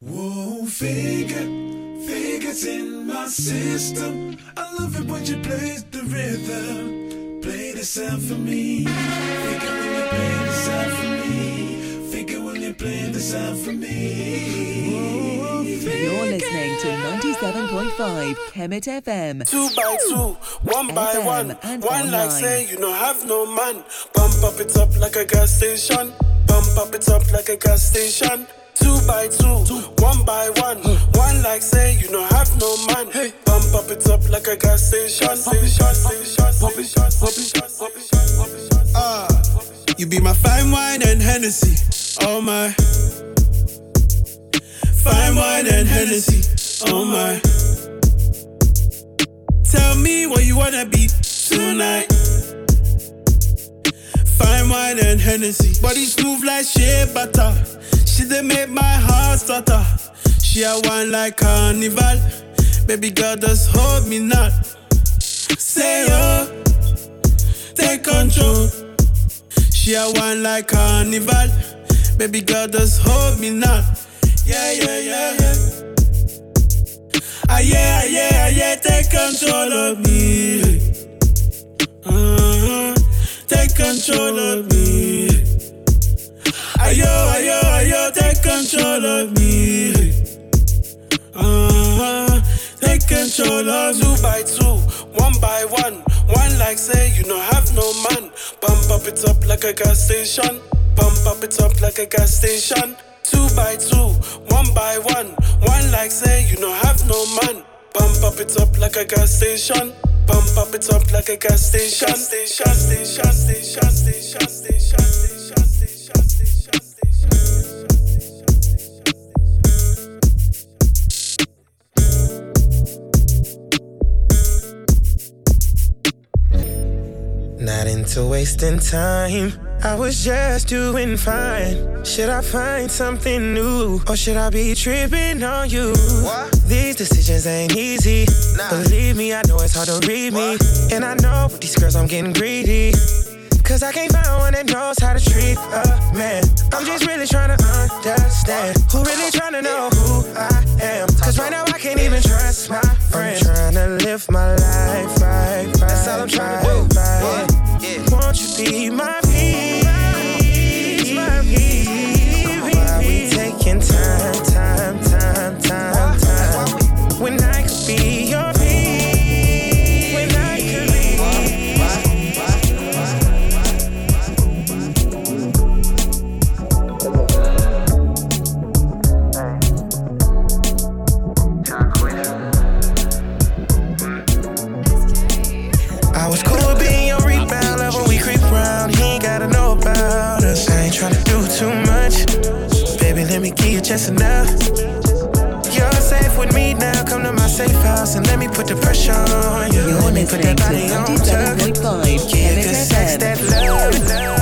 Whoa, figures in my system. I love it when you play the rhythm. Play the sound for me. Figure when you play the sound for me. Figure when you play the sound for me. Whoa, you're listening to 97.5 Kemet FM. 2 by 2, 1 by 1. One like say you don't have no man. Pump up it up like a gas station. Pump up it up like a gas station. 2 by 2, 1 by 1. One like say you don't have no man. Pump up it up like a gas station. You be my fine wine and Hennessy. Oh my. Fine wine and Hennessy. Oh my. Tell me what you wanna be tonight. Fine wine and Hennessy. Body smooth like shea butter. She done make my heart stutter. She a wine like carnival. Baby girl, just hold me not. Say oh, take control. She a wine like carnival. Baby girl, just hold me not. Yeah, yeah, yeah, yeah. Ah, yeah, ah, yeah, ah, yeah, take control of me. Take control of me. Ayo, ayo, ayo, take control of me. Take control of 2 by 2, 1 by 1. One like say you don't have no man. Pump up it up like a gas station. Pump up it up like a gas station. 2 by 2, 1 by 1. One like say you don't have no man. Pump up it up like a gas station. Pump up it up like a gas station. Station, station, station, station, station, station, station, station, station. Not into wasting time. I was just doing fine. Should I find something new? Or should I be tripping on you? What? These decisions ain't easy. Nah. Believe me, I know it's hard to read me. And I know with these girls I'm getting greedy. Cause I can't find one that knows how to treat a man. I'm just really trying to understand. Who really trying to know who I am? Cause right now I can't even trust my friends. I'm trying to live my life right. That's all I'm trying to do. Yeah. Won't you be my peace? Why we taking time? When I could be your peace. When I could be. I was cool being your rebound love when we creep around. He ain't gotta know about us. I ain't tryna do too much. Baby, let me give you just enough. You're safe with me now. Come to my safe house and let me put the pressure on you. You're let me put that body on tuck. 97.5 Yeah, good sex, that love.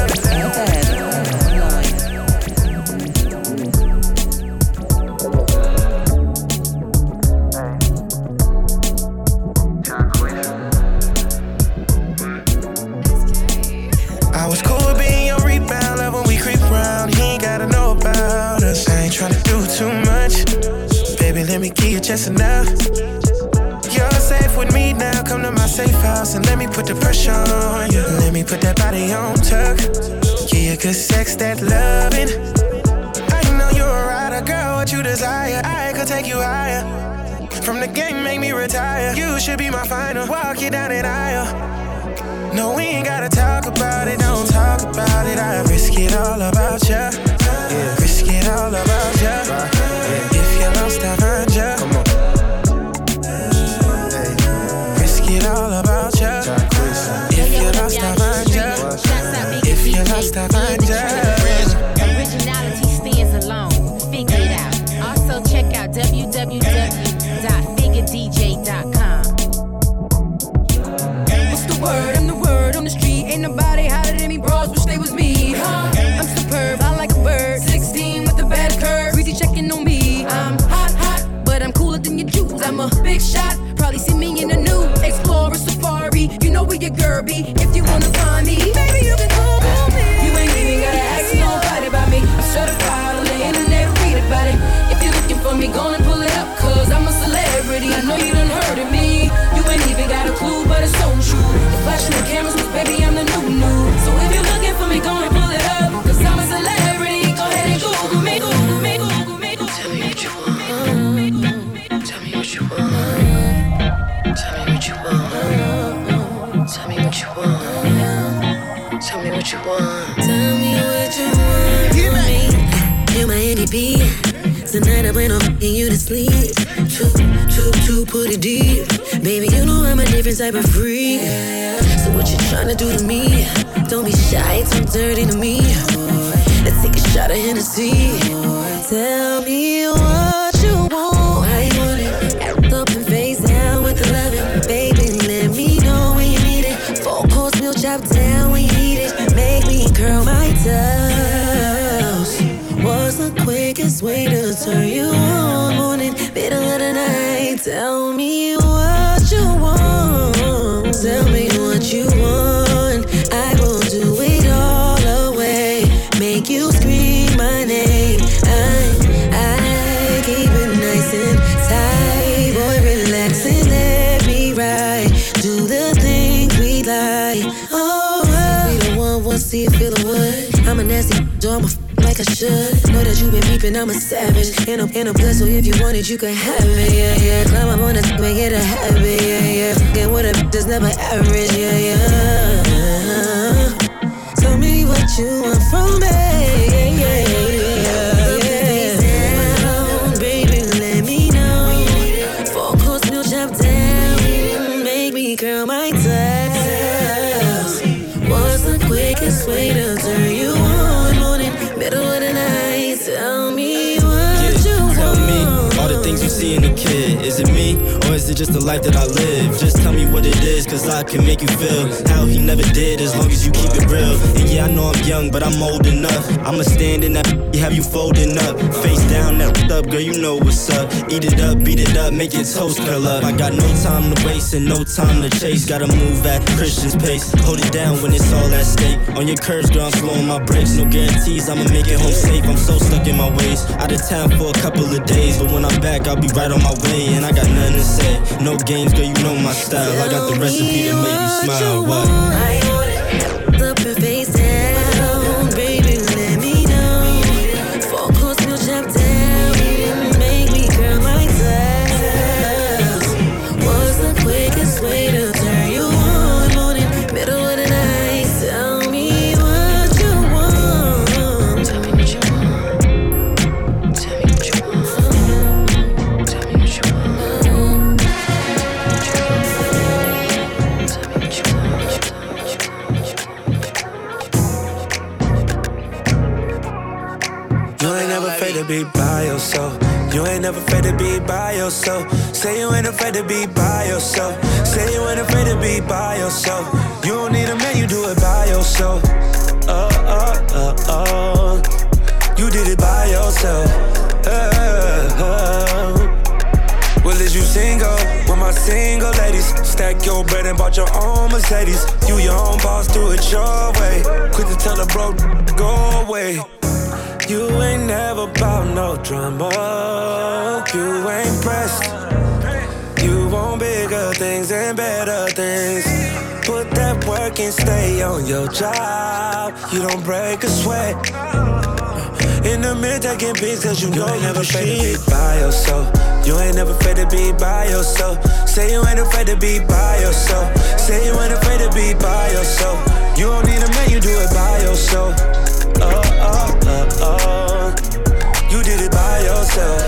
I was cool being your rebound love when we creep around. He ain't gotta know about us. I ain't tryna do too much. Baby, let me give you just enough. You're safe with me now. Come to my safe house and let me put the pressure on you. Let me put that body on tuck. Give you good sex, that loving. I know you're a rider, girl, what you desire. I could take you higher. From the game, make me retire. You should be my final. Walk you down an aisle. No, we ain't gotta talk about it, don't talk about it. I risk it all about ya. Yeah. Risk it all about ya. Yeah. If you're lost, I'll find ya. Come on. Hey. Risk it all about ya. If you're lost, I'll find ya. If you're lost, I'll find ya. Originality stands alone. Figure it out. Also check out www.figuredj.com. What's the word? I'm the word on the street. Ain't nobody hotter than me, bros. Wish they was me. I'm superb, I like a bird. 16 with the bad curve. Breezy checking on me. I'm hot, but I'm cooler than your Jews. I'm a big shot. Probably see me in the new Explorer Safari. You know where your girl be. If you wanna find me, baby, you can Google me. You ain't even gotta ask nobody about me. I'm certified on the internet. Read about it. If you're looking for me, be. Tonight I'm when I'm fucking you to sleep. Too, put it deep. Baby, you know I'm a different type of freak. So what you tryna do to me? Don't be shy, it's too dirty to me. Let's take a shot of Hennessy. Tell me what you want, how you want it. Up and face down with the loving. Baby, let me know when you need it. 4-course meal chop down when you need it. Make me curl my toes. What's the quickest way to turn you on? Morning, middle of the night. Tell me what you want. Tell me what you want. I will do it all away. Make you scream my name. I keep it nice and tight. Boy, relax and let me ride. Do the things we like. Oh, we don't want one, see it, feel the wood. I'm a nasty, I'm a like I should. Know that you been peeping, I'm a savage. In a blood, so if you want it, you can have it, yeah. Climb up on the make it a habit, yeah. Get what a that's never average, yeah. Tell me what you want from me, yeah. Down, baby, let me know. 4-course meal chop down. Make me curl my toes. What's the quickest way to turn you on? Morning, middle of the night. Tell me what you want. Tell me all the things you see in a kid. Is it me or is it just the life that I live? Just tell me what it is, cause I can make you feel how he never did, as long as you keep it real. And yeah, I know I'm young, but I'm old enough. I'ma stand in that, have you folding up. Face down, that up, girl, you know what's up. Eat it up, beat it up, make your toast curl up. I got no time to waste and no time to chase. Gotta move at Christian's pace. Hold it down when it's all at stake. On your curves, girl, I'm slowing my brakes. No guarantees, I'ma make it home safe. I'm so stuck in my ways. Out of town for a couple of days, but when I'm back, I'll be right on my way. And I got nothing to say. No games, girl, you know my style. I got the recipe to make you smile. What? I want it. Up and face down, baby, let me know. 4-course meal chop down. Make me curl my toes. What's the quickest way to turn you on? Morning, middle of the night. Tell me what you want. Tell me what you want. Tell me what you want. Tell me what you want. You ain't never afraid to be by yourself. You ain't never afraid to be by yourself. Say you ain't afraid to be by yourself. Say you ain't afraid to be by yourself. You don't need a man, you do it by yourself. You did it by yourself. Well, is you single? With my single ladies. Stack your bread and bought your own Mercedes. You your own boss, do it your way. Quit to tell a bro, go away. You ain't never bout no drama. You ain't pressed. You want bigger things and better things. Put that work and stay on your job. You don't break a sweat. In the mirror taking pics, cause you know you ain't never afraid to be by yourself. You ain't never afraid to be by yourself. Say you ain't afraid to be by yourself. Say you ain't afraid to be by yourself. You don't need a man, you do it by yourself. You did it by yourself.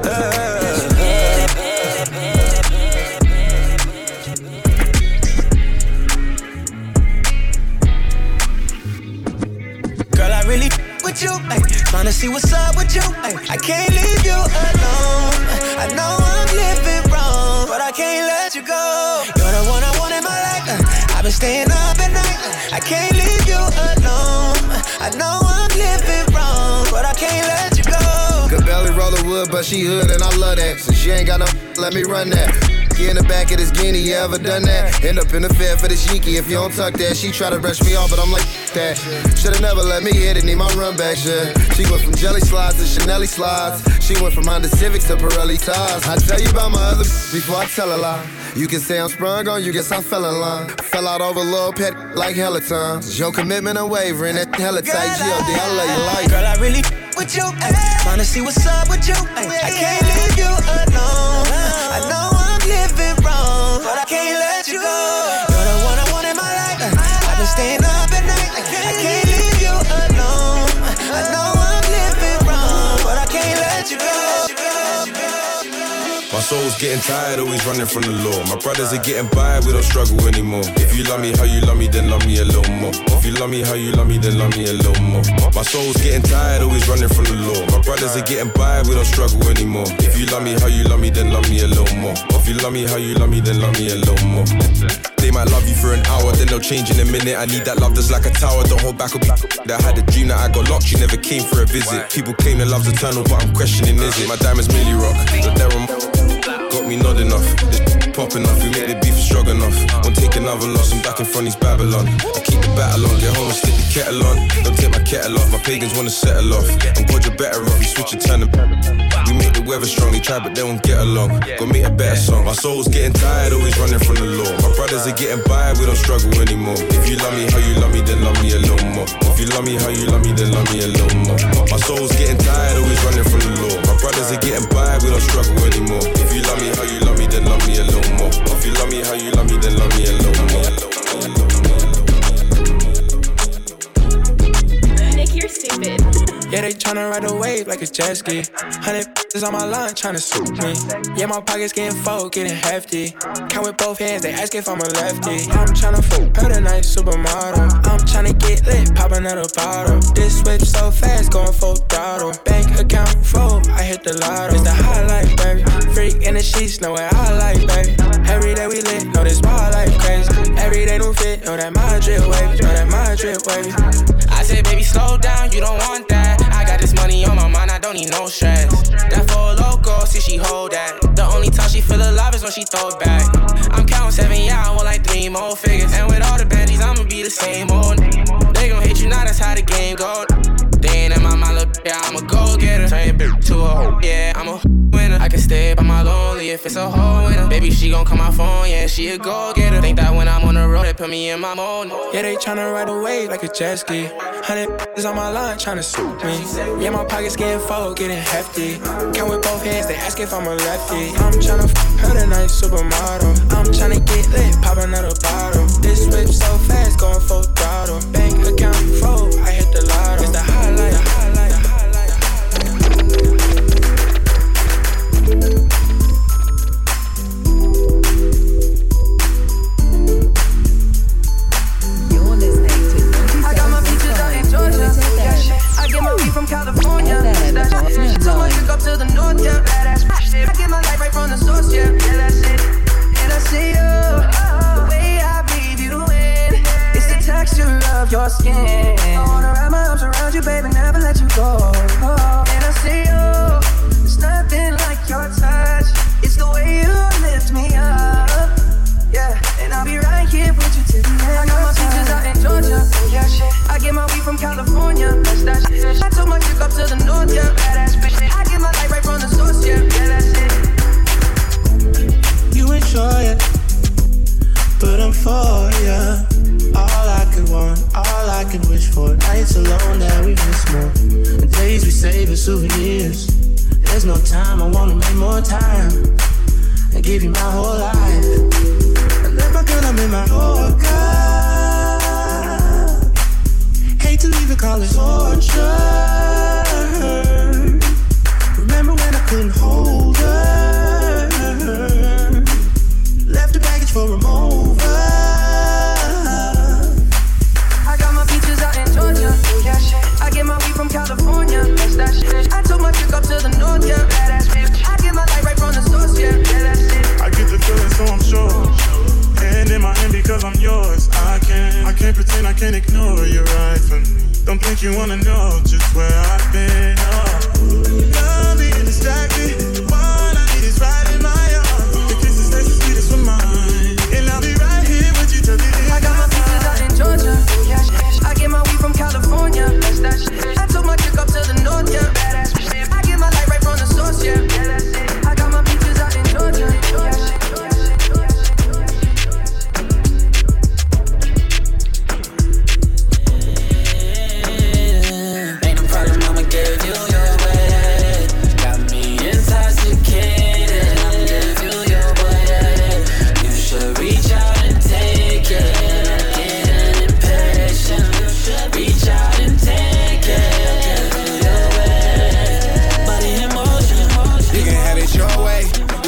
Girl, I really with you, tryna see what's up with you. I can't leave you alone. I know I'm living wrong, but I can't let you go. You're the one I want in my life. I've been staying up at night. I can't leave you alone. I know I'm living wrong, but I can't let you go. Could barely roll the wood, but she hood, and I love that. Since she ain't got no, let me run that. Get in the back of this guinea, you ever done that? End up in the fair for this Yeeky. If you don't tuck that, she try to brush me off, but I'm like, that. Should've never let me hit it, need my run back, shit. She went from jelly slides to Chanel slides. She went from Honda Civics to Pirelli tires. I tell you about my other before I tell a lie. You can say I'm sprung on, you guess I fell in line. Fell out over a little pet like hella times. Your commitment unwavering, that hella tight. G.O.D. I love you like. Girl, I really with you, tryna see what's up with you. I can't leave you alone. I know I'm living wrong, but I can't let you go. You're the one I want in my life. I've been staying up at night. I can't leave you alone. I know I'm living wrong, but I can't. My soul's getting tired, always running from the law. My brothers are getting by, we don't struggle anymore. If you love me how you love me, then love me a little more. If you love me how you love me, then love me a little more. My soul's getting tired, always running from the law. My brothers are getting by, we don't struggle anymore. If you love me how you love me, then love me a little more. If you love me how you love me, then love me a little more. They might love you for an hour, then they'll change in a minute. I need that love that's like a tower, don't hold back or be. I had a dream that I got locked, you never came for a visit. People claim that love's eternal, but I'm questioning, is it? My diamonds Millie Rock, but they're got me nodding off. This popping off, we made the beef strong enough. Won't take another loss, I'm back in front of these Babylon. I keep the battle on, get home and stick the kettle on. Don't take my kettle off, my pagans wanna settle off. I'm glad you're better off, you switch and turn them. We make the weather strong, they try but they won't get along. Go make a better song. My soul's getting tired, always running from the law. My brothers are getting by, we don't struggle anymore. If you love me how you love me, then love me a little more. If you love me how you love me, then love me a little more. My soul's getting tired, always running from the law. My brothers are getting by, we don't struggle anymore. If you love me how you love me, then love me a little more. If you love me how you love me, then love me a little more. Nick, you're stupid. Yeah, they tryna ride the wave like a jet ski. 100 is on my line tryna suit me. Yeah, my pockets getting full, getting hefty. Count with both hands, they ask if I'm a lefty. I'm tryna fuck her tonight, supermodel. I'm tryna get lit, popping another bottle. This whip so fast, going full throttle. Bank account full, I hit the lotto. It's the highlight, baby. Freak in the sheets, know what I like, baby. Every day we lit, know this wild life crazy. Every day new fit, know that my drip wavy, know that my drip wavy. I said, baby, slow down, you don't want that. I got this money on my mind, I don't need no stress. That for a loco, see she hold that. The only time she feel alive is when she throw it back. I'm counting 7, yeah, I want like 3 more figures. And with all the baddies, I'ma be the same old. They gon' hate you now, that's how the game go. They ain't in my mind, look, yeah, I'm a go-getter. Turn bitch to a hoe, yeah, I'm a winner. I can stay by my lonely if it's a hoe winner. Baby, she gon' call my phone, yeah, she a go-getter. Think that when I'm on the road, they put me in my mode. Yeah, they tryna ride the wave like a jet ski. 100 is on my line tryna suit me. Yeah, my pockets getting full, getting hefty. Count with both hands, they ask if I'm a lefty. I'm tryna her tonight, supermodel. I'm tryna get lit, pop another bottle. This whip so fast, going full throttle. Bank account full, I hit the lotto. It's the highlight, the highlight, the highlight, the You're listening to 97.5. I got my beaches out in Georgia. I get my weed from California. So much to go to the north, yeah. I get my life right from the source, yeah. Yeah, that's it. And I see you, the way I breathe you in. It's the texture of your skin. I wanna wrap my arms around you, baby, never let you go. And I see you, there's nothing like your touch. It's the way you lift me up, yeah. And I'll be right here with you till the end. I got my beaches out in Georgia, yeah, shit. I get my weed from California, that's that shit. I took my chick up to the north, yeah. Badass bitch. I get my life right from the source, yeah. Yeah, that's it. You enjoy it, but I'm for ya. All I could want, all I could wish for. Nights alone that we miss more. The days we save as souvenirs. There's no time, I wanna make more time and give you my whole life. And let my girl, I'm in my Yorker. Hate to leave it, call it torture. Remember when I couldn't hold her? Left the baggage for a mover. I got my beaches out in Georgia, yeah, shit. I get my weed from California, that's that shit. I took my chick up to the north, yeah. Badass bitch. I get my life right from the source, yeah. Yeah, that's it. I get the feeling, so I'm sure. And in my hand because I'm yours. I can't pretend, I can't ignore. You're right for me. Don't think you wanna know just where I've been. Love being distracted. All I need is right in my arms. The kisses taste the sweetest for mine. And I'll be right here with you till the end. I got my beaches out in Georgia, yeah. I get my weed from California, that's that shit. I took my chick up to the north, yeah. Badass bitch. I get my life right from the source, yeah. Yeah, that's it. I got my beaches out in Georgia, yeah.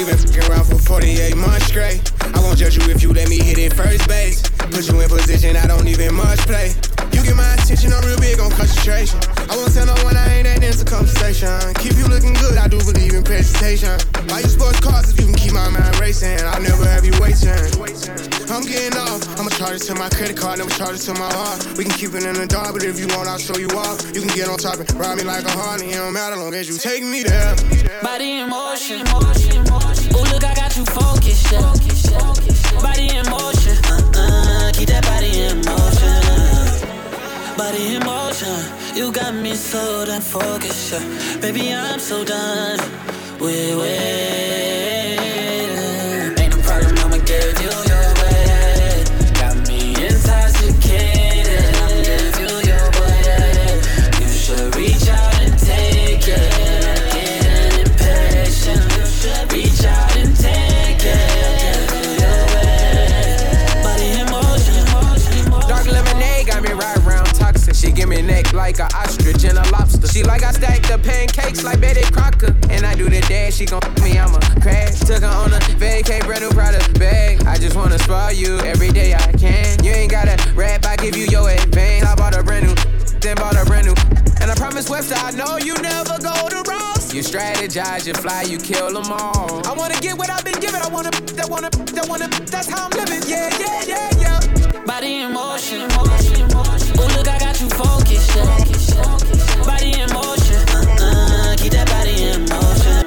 We been fucking around for 48 months straight. I won't judge you if you let me hit it first base. Put you in position, I don't even much play. You get my attention, I'm real big on concentration. I won't tell no one I ain't that into conversation. Keep you looking good, I do believe in presentation. Buy you sports cars if you can keep my mind racing. I'll never have you waiting. I'm getting off, I'ma charge it to my credit card, never charge it to my heart. We can keep it in the dark, but if you want, I'll show you off. You can get on top and ride me like a Harley. It don't matter long as you take me there. Body in motion. Ooh, look, I got you focused, yeah. Body in motion. Keep that body in motion. Body in motion. You got me so damn focused, yeah. Baby, I'm so done. Wait. Ain't no problem, I'ma give you your way. Got me intoxicated. I'ma give you your way. You should reach out and take it. Getting impatient. You should reach out and take it. Give you your way. Body in motion. Dark lemonade got me right around toxic. She give me neck like a ostrich and a lobster. She like I stack the pancakes like Betty Crocker. And I do the dash, she gon' me, I'ma crash. Took her on a vacay, brand new product bag. I just wanna spoil you every day I can. You ain't gotta rap, I give you your advance. I bought a brand new, then bought a brand new. And I promise Webster, I know you never go to Ross. You strategize, you fly, you kill them all. I wanna get what I've been given. I wanna, that's how I'm living. Yeah. Body in motion. Ooh, look, I got you focused, yeah. Body in motion. Keep that body in motion.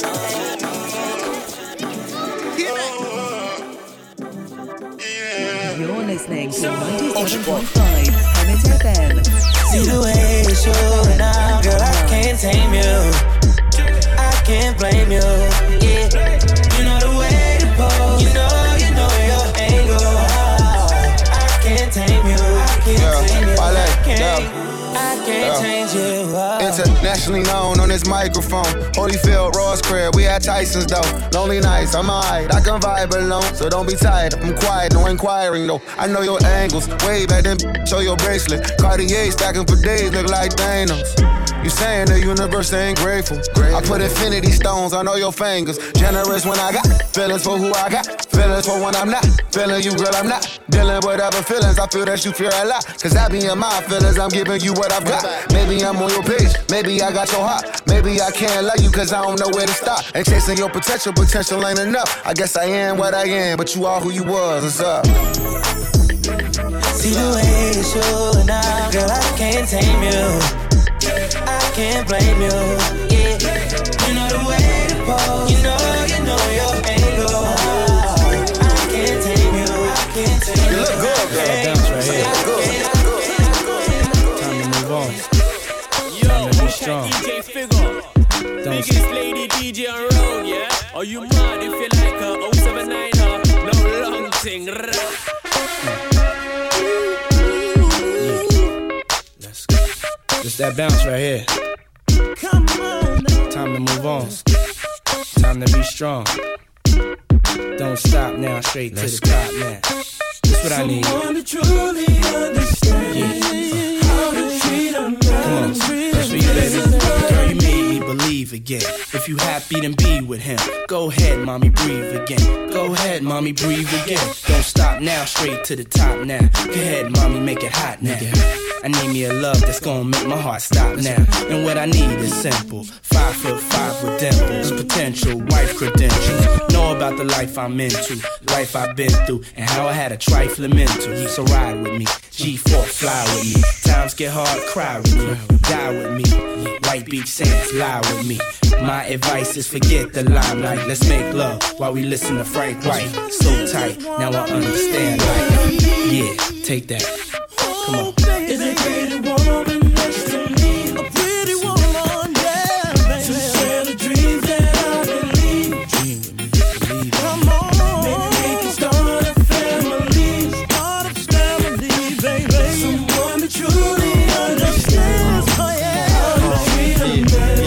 You're listening to 97.5 Planet FM. See the way you're showing out, girl, I can't tame you. I can't blame you. Yeah, you know the way to pose. You know your angle. I can't tame you. I can't change you. Internationally known on this microphone. Holyfield, Ross Crib, we at Tyson's though. Lonely nights, I'm alright, I can vibe alone. So don't be tired, I'm quiet, no inquiring though. I know your angles, way back then, show your bracelet. Cartier stacking for days, look like Thanos. You saying the universe ain't grateful. I put infinity stones on all your fingers. Generous when I got feelings for who I got. Feelings for when I'm not feeling you, girl, I'm not dealing with other feelings. I feel that you fear a lot. Cause I be in my feelings, I'm giving you what I've got. Maybe I'm on your page, maybe I got your heart. Maybe I can't love you cause I don't know where to stop. Ain't chasing your potential ain't enough. I guess I am what I am, but you are who you was, what's up? See the way you're showing out, girl, I can't tame you. I can't blame you. Yeah, you know the way to pose. You know your angle. I can't tame you. You look good, girl. Bounce right here. Time to move on. Time to be strong. Biggest lady DJ on road, yeah? Are you mad if you like her? 079 her, no long thing. Let's go. Just that bounce right here. Come on. Time to move on. Time to be strong. Don't stop now, straight to the top now. That's what I need. Someone to truly understand how to treat a man. Come on, that's for you, baby. Girl, you made me believe again. If you happy, then be with him. Go ahead, mommy, breathe again. Go ahead, mommy, breathe again. Don't stop now, straight to the top now. Go ahead, mommy, make it hot now. I need me a love that's gonna make my heart stop now. And what I need is simple. 5'5" with dimples, potential wife credentials. Know about the life I'm into, life I've been through, and how I had a trifling mental. So ride with me, G4, fly with me. Times get hard, cry with me, die with me. White Beach Saints, lie with me. My advice is forget the limelight. Let's make love while we listen to Frank White. So tight, now I understand life. Yeah, take that. Come on. Is a pretty woman next to me? A pretty woman, yeah, baby. To share the dreams that I believe. Dream with me, believe. Come on. Maybe we can start a family. Baby. Someone that truly understands. Oh, yeah. How to treat a man.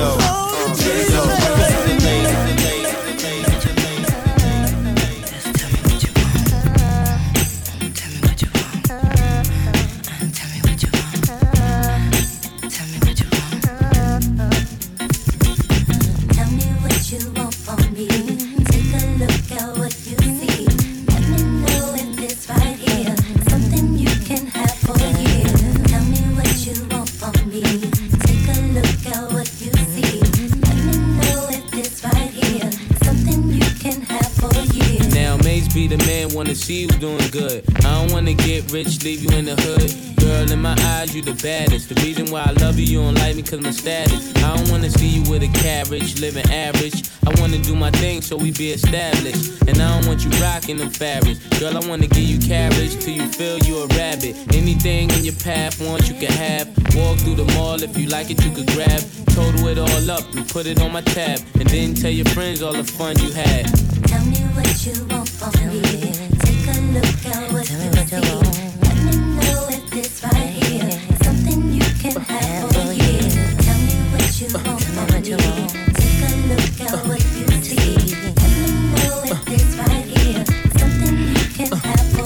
be the man, wanna see you doing good. I don't wanna get rich, leave you in the hood. Girl, in my eyes, you the baddest. The reason why I love you, you don't like me cause my status. I don't wanna see you with a carriage, living average. I wanna do my thing so we be established. And I don't want you rocking them fabrics. Girl, I wanna give you carriage till you feel you a rabbit. Anything in your path, want you can have. Walk through the mall, if you like it, you could grab. Total it all up and put it on my tab. And then tell your friends all the fun you had. Tell me what you want from me. Take a look at what you see. Let me know if it's right here. Something you can have for years. Tell me what you want from me. Take a look at what you see. Let me know if it's right here. Something you can have for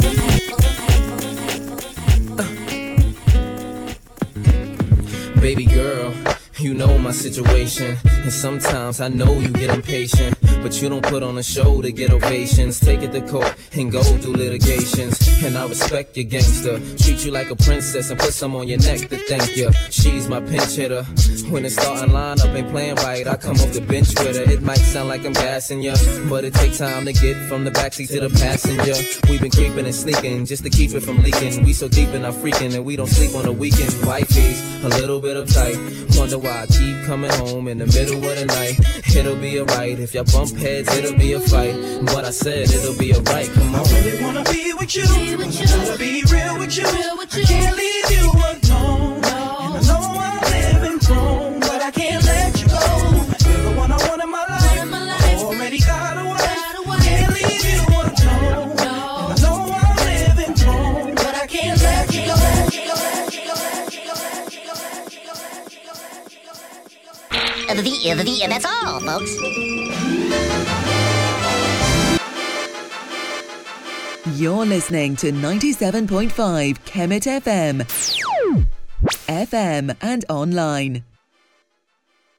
Baby girl, you know my situation, and sometimes I know you get impatient, but you don't put on a show to get ovations. Take it to court and go through litigations, and I respect your gangster. Treat you like a princess and put some on your neck to thank you. She's my pinch hitter. When the starting lineup ain't playing right, I come off the bench with her. It might sound like I'm gassing ya, but it takes time to get from the backseat to the passenger. We've been creeping and sneaking just to keep it from leaking. We so deep in our freaking and we don't sleep on the weekend. Wifey's a little bit uptight. Wonder why I keep coming home in the middle of the night. It'll be alright. If y'all bump heads, it'll be a fight. But I said it'll be alright. Come on. I really wanna be with you. Wanna be real with you. I can't leave you alone. And I know I'm living wrong, but I can't let you go. You're the one I want in my life. Already got away. Can't leave you alone. And I know I'm living wrong, but I can't let you go. And that's all, folks. You're listening to 97.5 Kemet FM. FM and online.